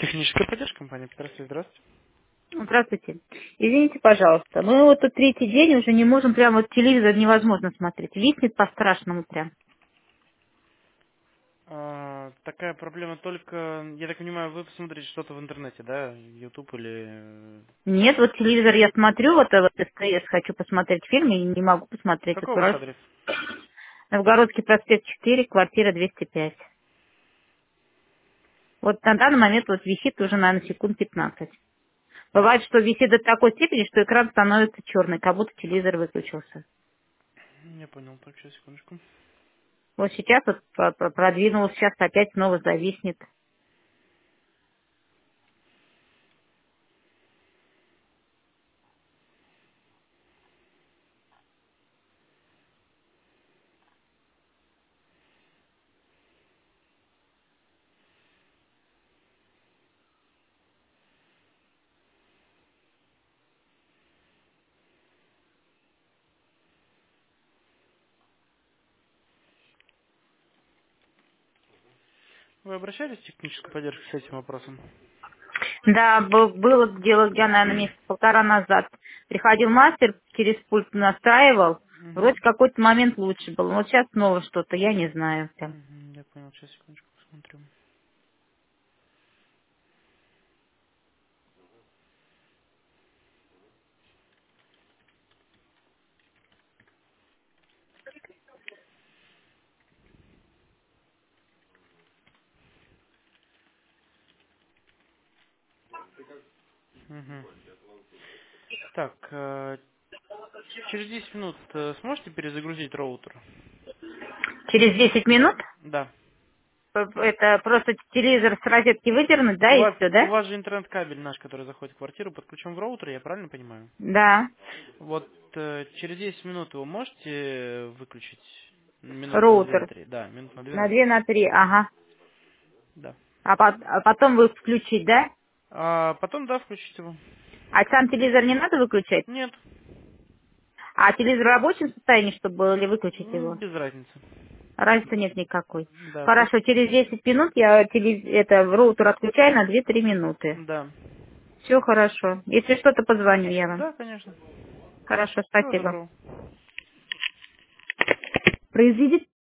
Техническая поддержка компании Петросвет. Здравствуйте. Здравствуйте. Извините, пожалуйста, мы вот тут третий день уже не можем, прям вот телевизор невозможно смотреть. Виснет по-страшному прям. Такая проблема только, я так понимаю, вы посмотрите что-то в интернете, да? YouTube или... Нет, вот телевизор я смотрю, вот СТС, хочу посмотреть фильм и не могу посмотреть. Вот Какой ваш адрес? Новгородский проспект 4, квартира 205. Вот на данный момент вот висит уже, наверное, секунд 15. Бывает, что висит до такой степени, что экран становится черный, как будто телевизор выключился. Я понял, так, сейчас, секундочку. Вот сейчас вот продвинулось, сейчас опять снова зависнет. Вы обращались в техническую поддержку с этим вопросом? Да, было дело, где, наверное, месяца полтора назад. Приходил мастер, через пульт настраивал. Угу. Вроде какой-то момент лучше был. Вот сейчас снова что-то, я не знаю. Прям. Угу, я понял, сейчас, секундочку, посмотрю. Угу. Так, через 10 минут сможете перезагрузить роутер? Через 10 минут Да. это просто телевизор с розетки выдернуть, да, У и вас, все, у да? вас же интернет-кабель наш, который заходит в квартиру, подключен в роутер, я правильно понимаю? Да. Вот через 10 минут его можете выключить? Минут на 2 на Роутер. 3. Да, минут на 2 на На 3. 2 на 3, ага. Да. А потом вы включить, да? А потом, да, включить его. А сам телевизор не надо выключать? Нет, А телевизор в рабочем состоянии, чтобы было, или выключить его? без разницы. Разницы нет никакой. Да, Хорошо, через 10 минут я роутер отключаю на 2-3 минуты. да. Все хорошо. Если что-то, позвоню я вам. Да, конечно. Хорошо, Всего спасибо. доброго. Произведите